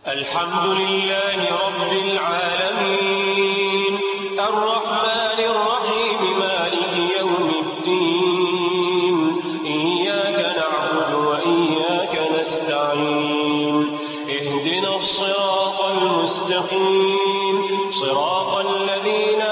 الحمد لله رب العالمين الرحمن الرحيم مالك يوم الدين إياك نعبد وإياك نستعين اهدنا الصراط المستقيم صراط الذين